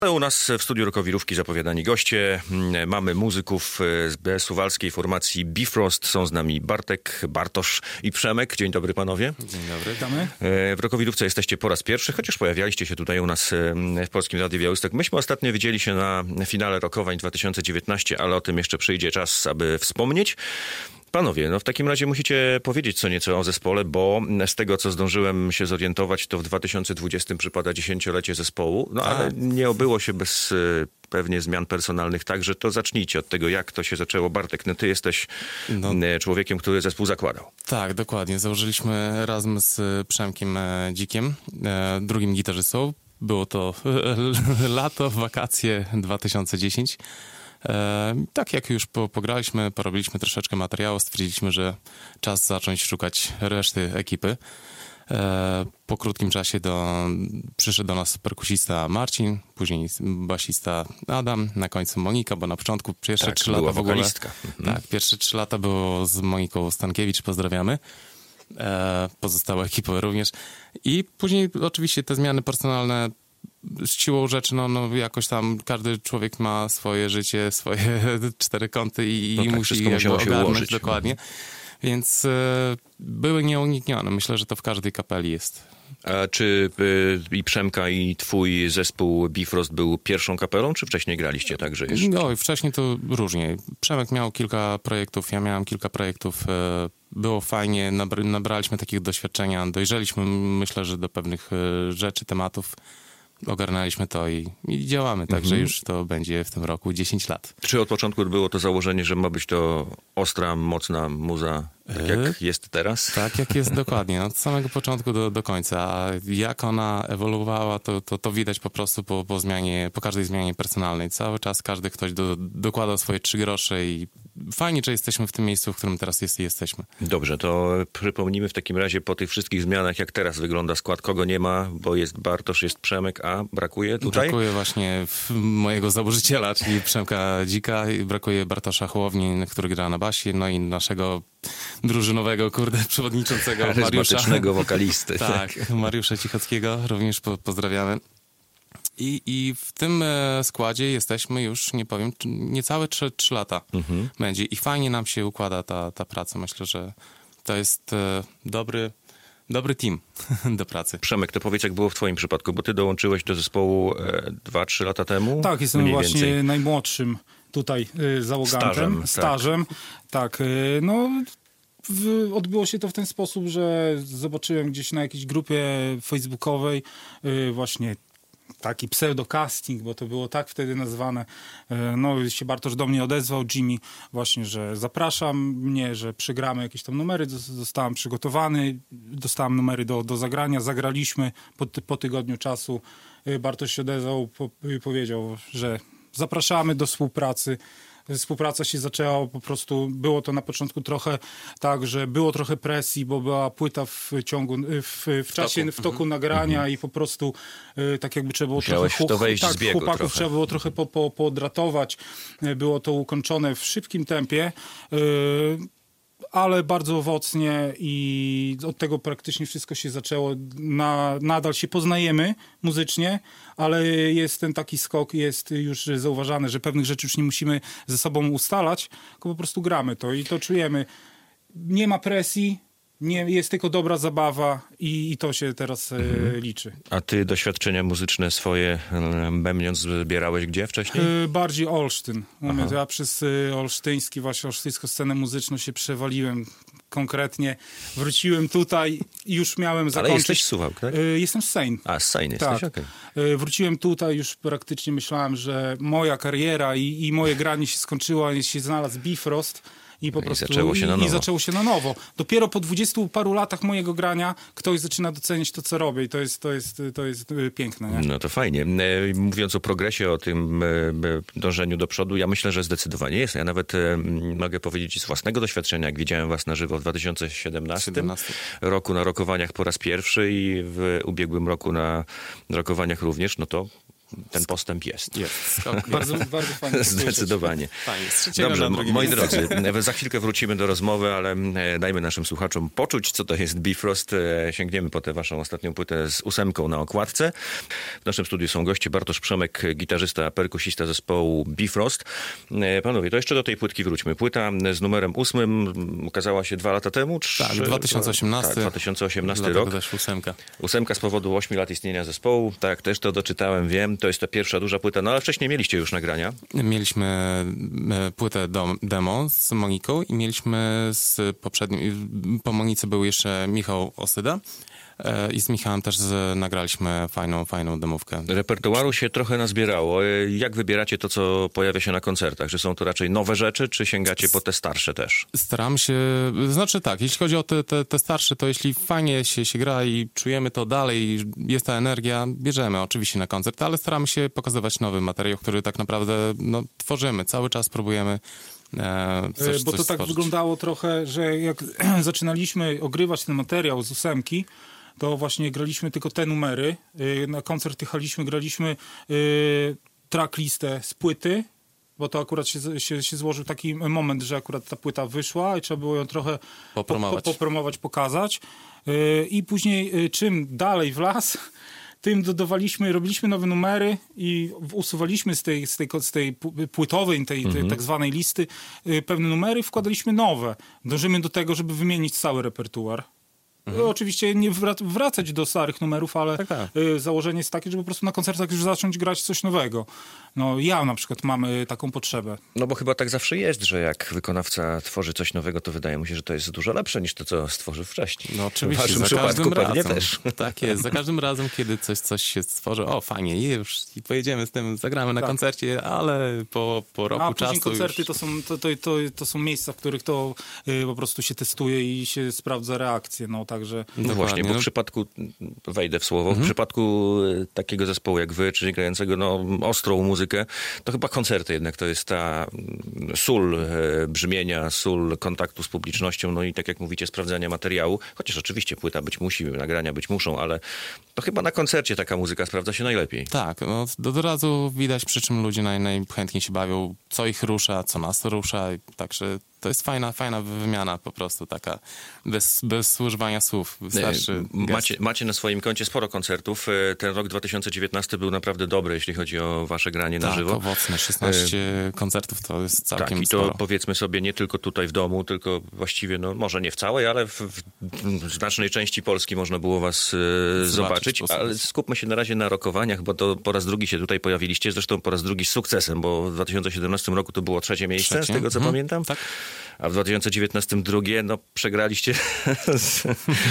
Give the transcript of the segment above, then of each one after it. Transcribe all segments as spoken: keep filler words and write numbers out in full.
U nas w studiu Rokowirówki zapowiadani goście. Mamy muzyków z suwalskiej formacji Bifrost. Są z nami Bartek, Bartosz i Przemek. Dzień dobry panowie. Dzień dobry, witamy. W Rokowirówce jesteście po raz pierwszy, chociaż pojawialiście się tutaj u nas w Polskim Radiu Białystok. Myśmy ostatnio widzieli się na finale Rokowań dwa tysiące dziewiętnaście, ale o tym jeszcze przyjdzie czas, aby wspomnieć. Panowie, no w takim razie musicie powiedzieć co nieco o zespole, bo z tego, co zdążyłem się zorientować, to w dwa tysiące dwudziestym przypada dziesięciolecie zespołu, no ale A. nie obyło się bez y, pewnie zmian personalnych, także to zacznijcie od tego, jak to się zaczęło. Bartek, no ty jesteś no. człowiekiem, który zespół zakładał. Tak, dokładnie. Założyliśmy razem z Przemkiem Dzikiem, drugim gitarzystą. Było to lato, wakacje dwa tysiące dziesiąte. E, tak jak już po, pograliśmy, porobiliśmy troszeczkę materiału, stwierdziliśmy, że czas zacząć szukać reszty ekipy. E, po krótkim czasie do, przyszedł do nas perkusista Marcin, później basista Adam, na końcu Monika, bo na początku pierwsze tak, trzy lata w ogóle... wokalistka. Mhm. Tak, pierwsze trzy lata było z Moniką Stankiewicz, pozdrawiamy. E, pozostałe ekipy również. I później oczywiście te zmiany personalne z siłą rzeczy, no, no jakoś tam każdy człowiek ma swoje życie, swoje cztery kąty i, no i tak, musi jakby się ogarnąć ułożyć. dokładnie. Więc e, były nieuniknione. Myślę, że to w każdej kapeli jest. A czy y, i Przemka, i twój zespół Bifrost był pierwszą kapelą, czy wcześniej graliście także jeszcze? No, wcześniej to różnie. Przemek miał kilka projektów, ja miałem kilka projektów. E, było fajnie, nabr- nabraliśmy takiego doświadczenia, dojrzeliśmy, myślę, że do pewnych e, rzeczy, tematów. Ogarnęliśmy to i, i działamy, także mhm. już to będzie w tym roku dziesięć lat. Czy od początku było to założenie, że ma być to ostra, mocna muza, tak jak yy, jest teraz? Tak jak jest dokładnie, od samego początku do, do końca. A jak ona ewoluowała, to, to, to widać po prostu po, po zmianie, po każdej zmianie personalnej. Cały czas każdy ktoś do, dokłada swoje trzy grosze i fajnie, że jesteśmy w tym miejscu, w którym teraz jest i jesteśmy. Dobrze, to przypomnijmy w takim razie po tych wszystkich zmianach, jak teraz wygląda skład, kogo nie ma, bo jest Bartosz, jest Przemek, a brakuje tutaj? Brakuje właśnie mojego założyciela, czyli Przemka Dzika, i brakuje Bartosza Hołowni, który gra na basie, no i naszego drużynowego, kurde, przewodniczącego Mariusza. Charyzmatycznego wokalisty. Tak, Mariusza Cichockiego, również po, pozdrawiamy. I, I w tym e, składzie jesteśmy już, nie powiem, niecałe trzy lata mhm. będzie. I fajnie nam się układa ta, ta praca. Myślę, że to jest e, dobry, dobry team do pracy. Przemek, to powiedz, jak było w twoim przypadku, bo ty dołączyłeś do zespołu dwa trzy lata temu? Tak, jestem mniej właśnie więcej. najmłodszym tutaj y, załogantem. Stażem. Stażem. Tak, tak y, no... W, odbyło się to w ten sposób, że zobaczyłem gdzieś na jakiejś grupie facebookowej y, właśnie taki pseudo-casting, bo to było tak wtedy nazwane. No się Bartosz do mnie odezwał, Jimmy, właśnie, że zapraszam mnie, że przygramy jakieś tam numery. Zostałem przygotowany, dostałem numery do, do zagrania, zagraliśmy po, po tygodniu czasu. Bartosz się odezwał i powiedział, że zapraszamy do współpracy. Współpraca się zaczęła, po prostu było to na początku trochę tak, że było trochę presji, bo była płyta w ciągu, w, w czasie, toku. w toku mhm. nagrania mhm. i po prostu y, tak jakby trzeba było Musiałeś trochę... w to wejść tak, z biegu chłopaków trochę. trzeba było trochę po, po, podratować. Było to ukończone w szybkim tempie. Y, ale bardzo owocnie i od tego praktycznie wszystko się zaczęło. Na, nadal się poznajemy muzycznie, ale jest ten taki skok, jest już zauważany, że pewnych rzeczy już nie musimy ze sobą ustalać, tylko po prostu gramy to i to czujemy. Nie ma presji, nie, jest tylko dobra zabawa i, i to się teraz mhm. e, liczy. A ty doświadczenia muzyczne swoje bębniąc zbierałeś gdzie wcześniej? E, bardziej Olsztyn. Moment, ja przez e, olsztyński, właśnie olsztyńską scenę muzyczną się przewaliłem konkretnie. Wróciłem tutaj i już miałem zakończyć... Ale jesteś z Suwałk, tak? E, jestem z Sejn. A, z Sejn tak. jesteś, okej. Okay. E, wróciłem tutaj, już praktycznie myślałem, że moja kariera i, i moje granie się skończyło, i się znalazł Bifrost. I po I prostu zaczęło się na nowo. I zaczęło się na nowo. Dopiero po dwudziestu paru latach mojego grania ktoś zaczyna doceniać to, co robię i to jest, to jest, to jest piękne. Nie? No to fajnie. Mówiąc o progresie, o tym dążeniu do przodu, ja myślę, że zdecydowanie jest. Ja nawet mogę powiedzieć z własnego doświadczenia, jak widziałem was na żywo w dwa tysiące siedemnastym roku na rokowaniach po raz pierwszy i w ubiegłym roku na rokowaniach również, no to ten postęp jest. Jest. Skok. Bardzo, bardzo fajnie. Zdecydowanie. Fajnie, z trzeciego Dobrze, na drugi moi miejsce. drodzy, za chwilkę wrócimy do rozmowy, ale dajmy naszym słuchaczom poczuć, co to jest Bifrost. Sięgniemy po tę waszą ostatnią płytę z ósemką na okładce. W naszym studiu są goście Bartosz Przemek, gitarzysta, perkusista zespołu Bifrost. Panowie, to jeszcze do tej płytki wróćmy. Płyta z numerem ósmym ukazała się dwa lata temu? Czy... Tak, dwa tysiące osiemnasty. Tak, dwa tysiące osiemnasty Dlatego rok. też ósemka. Ósemka z powodu ośmiu lat istnienia zespołu. Tak, też to doczytałem, wiem. To jest ta pierwsza duża płyta, no ale wcześniej mieliście już nagrania. Mieliśmy e, płytę do, demo z Moniką i mieliśmy z poprzedniej... Po Monice był jeszcze Michał Osyda e, i z Michałem też z, nagraliśmy fajną, fajną demówkę. Repertuaru się trochę nazbierało. Jak wybieracie to, co pojawia się na koncertach? Że są to raczej nowe rzeczy, czy sięgacie po te starsze też? Staram się, znaczy tak, jeśli chodzi o te, te, te starsze, to jeśli fajnie się, się gra i czujemy to dalej, jest ta energia, bierzemy oczywiście na koncert, ale staramy się pokazywać nowy materiał, który tak naprawdę no, tworzymy, cały czas próbujemy e, coś, Bo to coś tak stworzyć. wyglądało trochę, że jak zaczynaliśmy ogrywać ten materiał z ósemki, to właśnie graliśmy tylko te numery. Na koncert jechaliśmy, graliśmy tracklistę z płyty, bo to akurat się, się, się złożył taki moment, że akurat ta płyta wyszła i trzeba było ją trochę Popromować. po, po, popromować, pokazać. I później czym dalej w las, tym dodawaliśmy, robiliśmy nowe numery i usuwaliśmy z tej, z tej, z tej płytowej, tej, tej tak zwanej listy pewne numery, wkładaliśmy nowe. Dążymy do tego, żeby wymienić cały repertuar. Mhm. Oczywiście nie wrac- wracać do starych numerów, ale tak, tak. Y, założenie jest takie, żeby po prostu na koncertach już zacząć grać coś nowego. No ja na przykład mam y, taką potrzebę. No bo chyba tak zawsze jest, że jak wykonawca tworzy coś nowego, to wydaje mu się, że to jest dużo lepsze niż to, co stworzył wcześniej. No oczywiście, w waszym za przypadku każdym pewnie razem. też. Tak jest, za każdym razem, kiedy coś, coś się stworzy, o fajnie, i już i pojedziemy z tym, zagramy na Tak. koncercie, ale po, po roku A czasu później koncerty już... to, są, to, to, to, to są miejsca, w których to y, po prostu się testuje i się sprawdza reakcję. No także... No właśnie, bo w no. przypadku, wejdę w słowo, Mhm. w przypadku e, takiego zespołu jak wy, czyli grającego no, ostrą muzykę, to chyba koncerty jednak to jest ta mm, sól e, brzmienia, sól kontaktu z publicznością, no i tak jak mówicie, sprawdzania materiału, chociaż oczywiście płyta być musi, nagrania być muszą, ale to chyba na koncercie taka muzyka sprawdza się najlepiej. Tak, no, od, od razu widać, przy czym ludzie naj, najchętniej się bawią, co ich rusza, co nas rusza, także to jest fajna, fajna wymiana po prostu, taka bez, bez używania słów. Wystarczy Macie, macie na swoim koncie sporo koncertów. E, Ten rok dwa tysiące dziewiętnasty był naprawdę dobry, jeśli chodzi o wasze granie na tak, żywo. owocne, szesnaście koncertów to jest całkiem Tak, i to sporo. powiedzmy sobie nie tylko tutaj w domu, tylko właściwie, no może nie w całej, ale w, w znacznej części Polski można było was e, zobaczyć. posłuchać. Ale skupmy się na razie na rokowaniach, bo to po raz drugi się tutaj pojawiliście, zresztą po raz drugi z sukcesem, bo w dwa tysiące siedemnastym roku to było trzecie miejsce, Trzecie. z tego co Mhm. pamiętam. Tak. A w dwa tysiące dziewiętnastym drugie, no przegraliście z,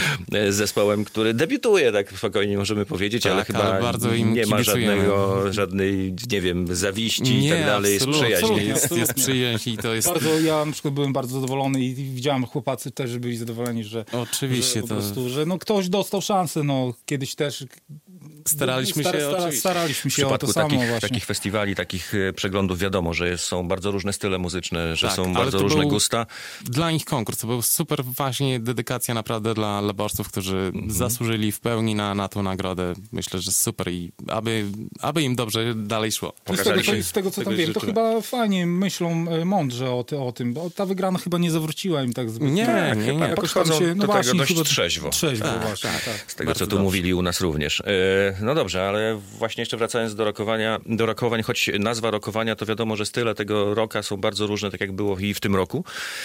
z zespołem, który debiutuje, tak spokojnie możemy powiedzieć, Tak, ale chyba ale bardzo im nie ma kibicujemy. żadnego, żadnej, nie wiem, zawiści i Nie, tak dalej, jest absolutnie. przyjaźń. Absolutnie. Jest, jest przyjaźń i to jest... Bardzo, ja na przykład byłem bardzo zadowolony i widziałem, chłopacy też byli zadowoleni, że, Oczywiście, że po to- prostu, że no ktoś dostał szansę, no kiedyś też Staraliśmy stara, się, stara, oczywiście. staraliśmy W się o to przypadku samo takich, właśnie. takich festiwali, takich e, przeglądów wiadomo, że jest, są bardzo różne style muzyczne, że Tak, są ale bardzo to różne był- gusta. Dla nich konkurs, to był super właśnie dedykacja naprawdę dla laborców, którzy Mhm. zasłużyli w pełni na, na tą nagrodę. Myślę, że super i aby, aby im dobrze dalej szło. I z tego, Pokazali co, się- z tego co tego tam wiem, to życzymy. chyba fajnie myślą e, mądrze o, ty, o tym, bo ta wygrana chyba nie zawróciła im tak zbyt. Nie, tak, nie, chyba nie. jakoś tam Podchodzą się, no do tego właśnie, dość chyba trzeźwo. Trzeźwo, Tak, właśnie, tak. tak. Z tego, Bardzo co tu dobrze. mówili u nas również. E, no dobrze, ale właśnie jeszcze wracając do rokowania, do rokowań, choć nazwa rokowania, to wiadomo, że style tego rocka są bardzo różne, tak jak było i w tym roku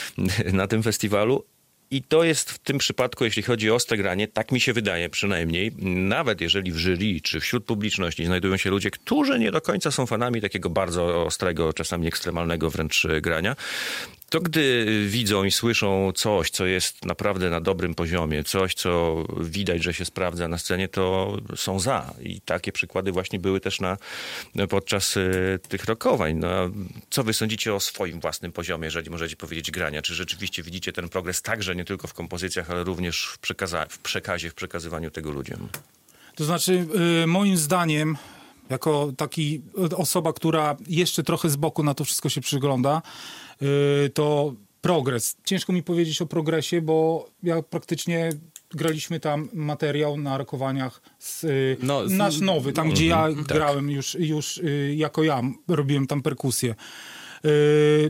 na tym festiwalu. I to jest w tym przypadku, jeśli chodzi o ostre granie, tak mi się wydaje przynajmniej, nawet jeżeli w jury czy wśród publiczności znajdują się ludzie, którzy nie do końca są fanami takiego bardzo ostrego, czasami ekstremalnego wręcz grania, to gdy widzą i słyszą coś, co jest naprawdę na dobrym poziomie, coś, co widać, że się sprawdza na scenie, to są za. I takie przykłady właśnie były też na, podczas y, tych rokowań. No, a co wy sądzicie o swoim własnym poziomie, jeżeli możecie powiedzieć grania? Czy rzeczywiście widzicie ten progres także nie tylko w kompozycjach, ale również w, przekaza- w przekazie, w przekazywaniu tego ludziom? To znaczy, y, moim zdaniem, jako taki y, osoba, która jeszcze trochę z boku na to wszystko się przygląda, y, to progres. Ciężko mi powiedzieć o progresie, bo ja praktycznie graliśmy tam materiał na rokowaniach, z, y, No, z- nasz nowy, tam no, gdzie ja tak. grałem już, już y, jako ja, robiłem tam perkusję. Y,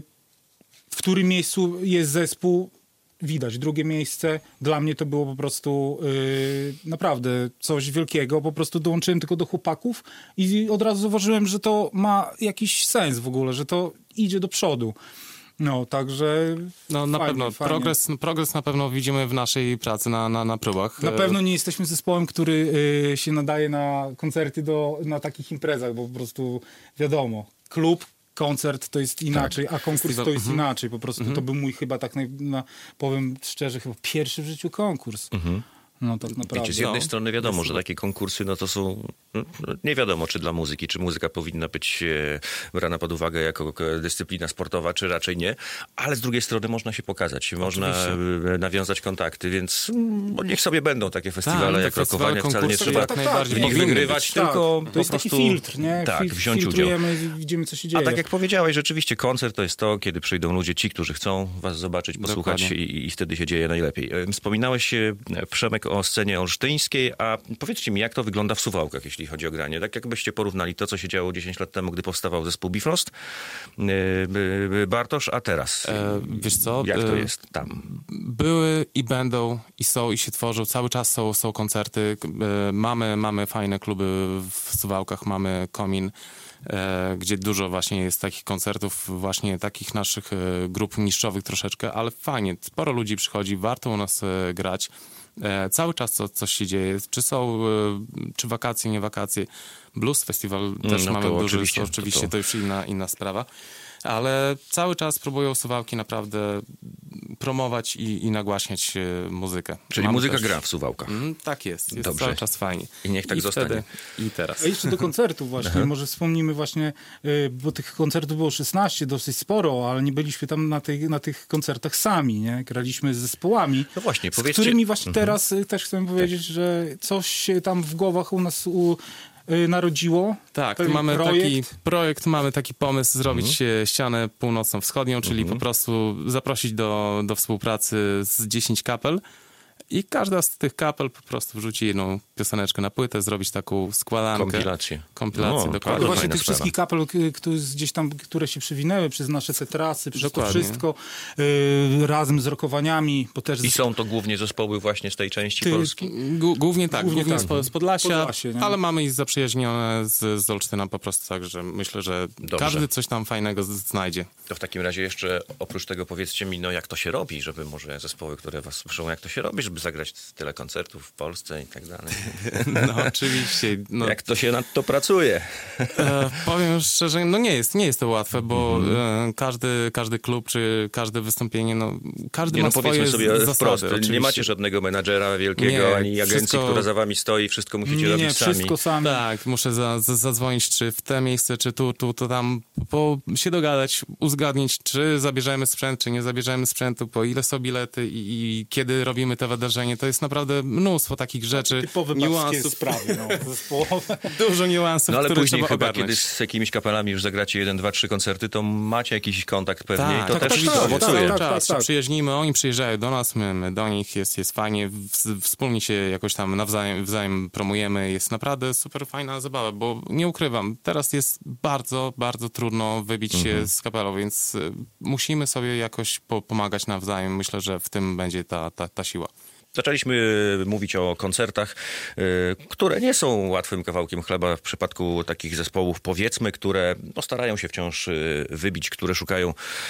w którym miejscu jest zespół, widać. Drugie miejsce, dla mnie to było po prostu y, naprawdę coś wielkiego. Po prostu dołączyłem tylko do chłopaków i od razu zauważyłem, że to ma jakiś sens w ogóle, że to idzie do przodu. No, także No na fajnie, pewno, fajnie. progres, progres na pewno widzimy w naszej pracy na, na, na próbach. Na pewno nie jesteśmy zespołem, który y, się nadaje na koncerty do, na takich imprezach, bo po prostu wiadomo, klub, koncert to jest inaczej, a konkurs Festiwal, to jest mhm. inaczej. Po prostu to był mój chyba tak, naj, na, powiem szczerze, chyba pierwszy w życiu konkurs. No tak naprawdę. Wiecie, z jednej No, strony wiadomo, że takie konkursy, no to są, no, nie wiadomo, czy dla muzyki, czy muzyka powinna być e, brana pod uwagę jako e, dyscyplina sportowa, czy raczej nie, ale z drugiej strony można się pokazać, można e, nawiązać kontakty, więc mm, niech sobie będą takie festiwale Tak, jak te festiwale, rokowania, wcale nie konkursy trzeba jak tak, tak, najbardziej w nich powinny wygrywać, być. tylko to po jest prostu taki filtr, nie? tak, Fil- wziąć udział. filtrujemy, widzimy, co się dzieje. A tak jak powiedziałeś, rzeczywiście koncert to jest to, kiedy przyjdą ludzie, ci, którzy chcą was zobaczyć, posłuchać i, i wtedy się dzieje najlepiej. E, Wspominałeś, e, Przemek, o scenie olsztyńskiej, a powiedzcie mi, jak to wygląda w Suwałkach, jeśli chodzi o granie? Tak jakbyście porównali to, co się działo dziesięć lat temu, gdy powstawał zespół Bifrost, e, e, Bartosz, a teraz. E, wiesz co? Jak to E, jest tam? Były i będą, i są, i się tworzą. Cały czas są, są koncerty. E, Mamy, mamy fajne kluby w Suwałkach, mamy Komin, e, gdzie dużo właśnie jest takich koncertów, właśnie takich naszych e, grup niszczowych troszeczkę, ale fajnie, sporo ludzi przychodzi, warto u nas e, grać. E, Cały czas co, coś się dzieje. Czy są, e, czy wakacje, nie wakacje. Blues Festival też no mamy to duży, oczywiście, to oczywiście to- to już inna, inna sprawa. Ale cały czas próbują Suwałki naprawdę promować i, i nagłaśniać e, muzykę. Czyli Mamy muzyka też- gra w Suwałkach. Mm, tak jest, jest Dobrze. cały czas fajnie. I niech tak zostanie. Wtedy, I teraz. A jeszcze do koncertów właśnie, może wspomnimy właśnie, y, bo tych koncertów było szesnaście, dosyć sporo, ale nie byliśmy tam na, tej, na tych koncertach sami, nie? Graliśmy z zespołami, No właśnie, z powiedzcie- którymi właśnie teraz y, też chcę powiedzieć, że coś się tam w głowach u nas u, y, narodziło. Tak, tu Pewien mamy projekt. taki projekt, mamy taki pomysł zrobić e, ścianę północno-wschodnią, czyli po prostu zaprosić do, do współpracy z dziesięć kapel i każda z tych kapel po prostu wrzuci jedną pioseneczkę na płytę, zrobić taką składankę. Kompilację. Kompilację, No, dokładnie. Ale właśnie fajna tych sprawa. wszystkich kapel, k- które gdzieś tam, które się przewinęły przez nasze te trasy, przez Dokładnie. to wszystko, y, razem z rokowaniami, bo też I są to głównie zespoły właśnie z tej części Ty- Polski? G- Głównie tak, Głównie głównie, tak. z, po- z Podlasia, Podlasie, nie? ale mamy i zaprzyjaźnione z, z Olsztyna po prostu tak, że myślę, że Dobrze. każdy coś tam fajnego z- znajdzie. To w takim razie jeszcze oprócz tego powiedzcie mi, no jak to się robi, żeby może zespoły, które was słyszą, jak to się robi, żeby zagrać tyle koncertów w Polsce i tak dalej. No oczywiście. No, Jak to się nad to pracuje? e, powiem szczerze, no nie jest, nie jest to łatwe, bo e, każdy, każdy klub czy każde wystąpienie, no każdy Nie ma no powiedzmy swoje sobie zasady. wprost, Oczywiście. nie macie żadnego menadżera wielkiego, Nie, ani agencji, wszystko- która za wami stoi, wszystko musicie nie, robić nie, sami. wszystko sami. Tak, muszę za, za, zadzwonić, czy w te miejsce, czy tu, tu, to tam, po, się dogadać, uzgadnić, czy zabierzemy sprzęt, czy nie zabierzemy sprzętu, po ile są bilety i, i kiedy robimy to wydarzenie. To jest naprawdę mnóstwo takich rzeczy, Typowe babskie niuansów, sprawy, no, zespołowe. dużo niuansów, No ale które później trzeba chyba, ogarnąć. kiedy z jakimiś kapelami już zagracie jeden, dwa, trzy koncerty, to macie jakiś kontakt pewnie Tak, i to tak, też tak, to tak, owocuje. cały tak, czas tak, tak. przyjaźnimy, oni przyjeżdżają do nas, my, my do nich, jest, jest fajnie, w, wspólnie się jakoś tam nawzajem, wzajem promujemy, jest naprawdę super fajna zabawa, bo nie ukrywam, teraz jest bardzo, bardzo trudno wybić się z kapelą, więc y, musimy sobie jakoś po, pomagać nawzajem, myślę, że w tym będzie ta, ta, ta siła. Zaczęliśmy mówić o koncertach, y, które nie są łatwym kawałkiem chleba w przypadku takich zespołów, powiedzmy, które no, starają się wciąż y, wybić, które szukają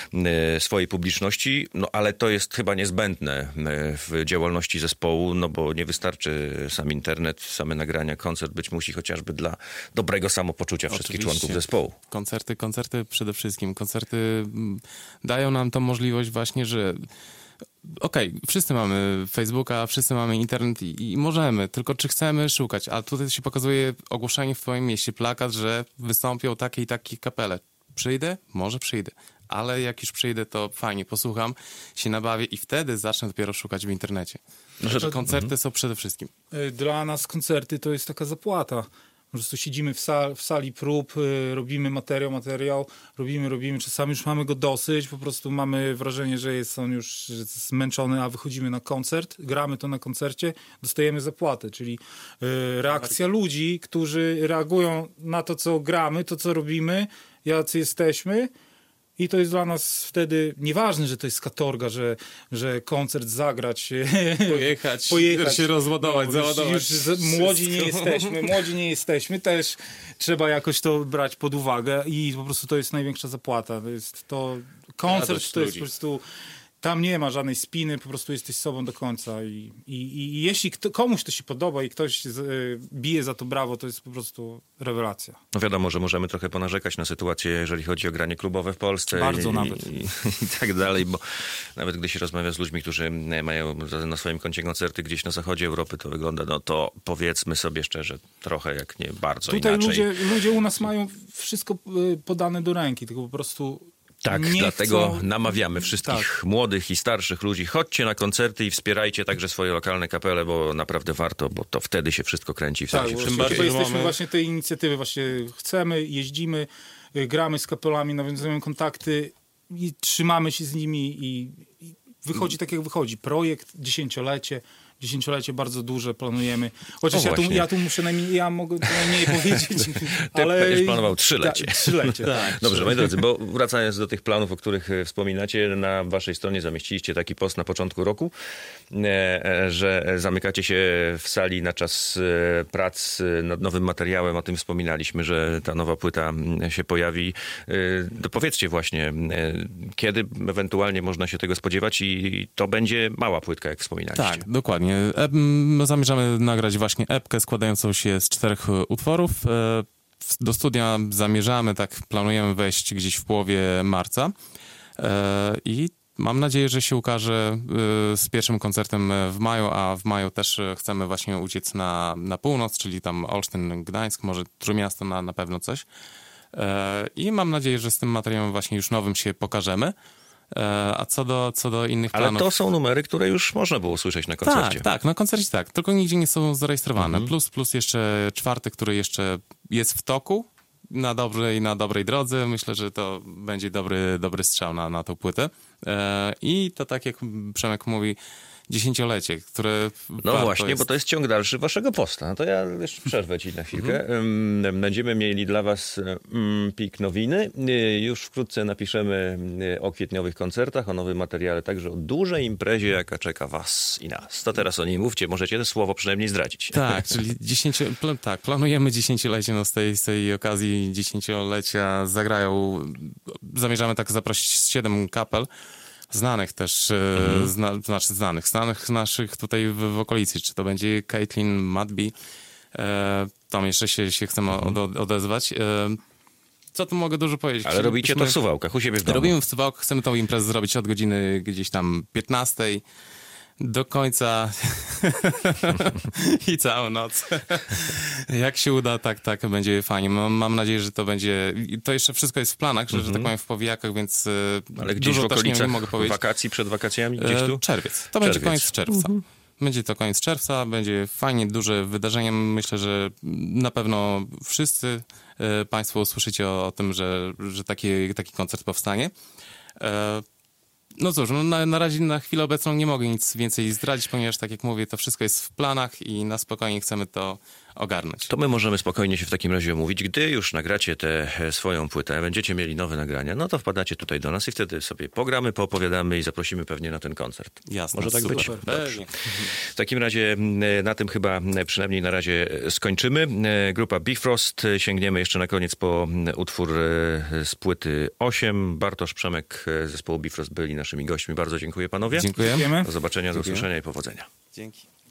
y, swojej publiczności, no ale to jest chyba niezbędne y, w działalności zespołu, no bo nie wystarczy sam internet, same nagrania, koncert być musi chociażby dla dobrego samopoczucia wszystkich Oczywiście. członków zespołu. Koncerty, koncerty przede wszystkim. Koncerty mm, dają nam tą możliwość właśnie, że okej, wszyscy mamy Facebooka, wszyscy mamy internet i, i możemy, tylko czy chcemy szukać, a tutaj się pokazuje ogłoszenie w twoim mieście, plakat, że wystąpią takie i takie kapele. Przyjdę? Może przyjdę. Ale jak już przyjdę, to fajnie, posłucham, się nabawię i wtedy zacznę dopiero szukać w internecie. Znaczy, koncerty są przede wszystkim. Y, Dla nas koncerty to jest taka zapłata. prostu siedzimy w, sal, w sali prób, y, robimy materiał, materiał, robimy, robimy. Czasami już mamy go dosyć, po prostu mamy wrażenie, że jest on już że jest zmęczony, a wychodzimy na koncert, gramy to na koncercie, dostajemy zapłatę, czyli y, reakcja ludzi, którzy reagują na to, co gramy, to, co robimy, jacy jesteśmy. I to jest dla nas wtedy nieważne, że to jest katorga, że, że koncert zagrać, Pojechać, pojechać się rozładować, no, załadować. Już, już młodzi nie jesteśmy, młodzi nie jesteśmy, też trzeba jakoś to brać pod uwagę i po prostu to jest największa zapłata. To jest to, koncert Radość to jest ludzi. po prostu, tam nie ma żadnej spiny, po prostu jesteś sobą do końca i, i, i jeśli kto, komuś to się podoba i ktoś z, y, bije za to brawo, to jest po prostu rewelacja. No wiadomo, że możemy trochę ponarzekać na sytuację, jeżeli chodzi o granie klubowe w Polsce. Bardzo i, nawet. I, i tak dalej, bo nawet gdy się rozmawia z ludźmi, którzy mają na swoim koncie koncerty gdzieś na zachodzie Europy, to wygląda, no to powiedzmy sobie szczerze, trochę jak nie bardzo Tutaj inaczej. ludzie, ludzie u nas mają wszystko y, podane do ręki, tylko po prostu Tak, nie dlatego chcą... namawiamy wszystkich Tak. młodych i starszych ludzi, chodźcie na koncerty i wspierajcie także swoje lokalne kapele, bo naprawdę warto, bo to wtedy się wszystko kręci. Wtedy Tak, się bo wszystko bardziej, dzieje. jesteśmy mamy- właśnie tej inicjatywy, właśnie chcemy, jeździmy, y, gramy z kapelami, nawiązujemy kontakty i trzymamy się z nimi i, i wychodzi tak jak wychodzi. Projekt, dziesięciolecie, dziesięciolecie bardzo duże planujemy. Chociaż O, ja tu, właśnie. ja tu muszę najmniej, ja mogę to najmniej powiedzieć, ale... będziesz planował trzylecie. Tak, trzylecie. Tak. Dobrze, moi drodzy, bo wracając do tych planów, o których e, wspominacie, na waszej stronie zamieściliście taki post na początku roku, e, e, że zamykacie się w sali na czas e, prac e, nad nowym materiałem. O tym wspominaliśmy, że ta nowa płyta m, się pojawi. E, to powiedzcie właśnie, e, kiedy ewentualnie można się tego spodziewać i to będzie mała płytka, jak wspominaliście. Tak, dokładnie. E, m, zamierzamy nagrać właśnie epkę składającą się z czterech e, utworów. E, w- do studia zamierzamy, tak planujemy wejść gdzieś w połowie marca. E, I mam nadzieję, że się ukaże e, z pierwszym koncertem w maju, a w maju też e, chcemy właśnie uciec na, na północ, czyli tam Olsztyn, Gdańsk, może Trójmiasto na, na pewno coś. E, I mam nadzieję, że z tym materiałem właśnie już nowym się pokażemy. E, A co do, co do innych Ale planów... to są numery, które już można było usłyszeć na koncercie. Tak, tak, na koncercie tak, tylko nigdzie nie są zarejestrowane. Mhm. Plus, plus jeszcze czwarty, który jeszcze jest w toku, na dobrej, na dobrej drodze. Myślę, że to będzie dobry, dobry strzał na, na tą płytę. E, I to tak jak Przemek mówi, dziesięciolecie, które... No warto właśnie, jest... bo to jest ciąg dalszy waszego posta. No to ja jeszcze przerwę ci na chwilkę. Ym, Będziemy mieli dla was ym, pik nowiny. Y, Już wkrótce napiszemy y, o kwietniowych koncertach, o nowym materiale, także o dużej imprezie, jaka czeka was i nas. To teraz o niej mówcie, możecie to słowo przynajmniej zdradzić. Tak, czyli dziesięcio... pl- tak, planujemy dziesięciolecie, no z tej, z tej okazji dziesięciolecia zagrają, zamierzamy tak zaprosić siedem kapel, znanych też, mhm. zna, znaczy znanych, znanych naszych tutaj w, w okolicy, czy to będzie Caitlin, Madby, e, tam jeszcze się, się chcemy od, odezwać. E, co tu mogę dużo powiedzieć? Ale robicie to w Suwałkach, u siebie w domu. Robimy w Suwałkach, chcemy tą imprezę zrobić od godziny gdzieś tam piętnastej do końca i całą noc. Jak się uda, tak, tak, będzie fajnie. Mam, mam nadzieję, że to będzie... i to jeszcze wszystko jest w planach, że, że tak powiem w powijakach, więc e, Ale gdzieś dużo w też nie, nie okolicach mogę powiedzieć. wakacji, przed wakacjami, gdzieś tu? E, Czerwiec. To będzie Czerwiec. koniec czerwca. Będzie to koniec czerwca, będzie fajnie, duże wydarzenie. Myślę, że na pewno wszyscy e, Państwo usłyszycie o, o tym, że, że taki, taki koncert powstanie. E, No cóż, no na, na razie na chwilę obecną nie mogę nic więcej zdradzić, ponieważ tak jak mówię, to wszystko jest w planach i na spokojnie chcemy to ogarnąć. To my możemy spokojnie się w takim razie umówić. Gdy już nagracie tę swoją płytę, będziecie mieli nowe nagrania, no to wpadacie tutaj do nas i wtedy sobie pogramy, poopowiadamy i zaprosimy pewnie na ten koncert. Jasne, Może tak super. być? Pewnie. W takim razie m, na tym chyba m, przynajmniej na razie skończymy. E, Grupa Bifrost. Sięgniemy jeszcze na koniec po m, utwór e, z płyty osiem. Bartosz, Przemek z zespołu Bifrost byli naszymi gośćmi. Bardzo dziękuję panowie. Dziękuję. Dziękujemy. Do zobaczenia, do Dziękuję. usłyszenia i powodzenia. Dzięki.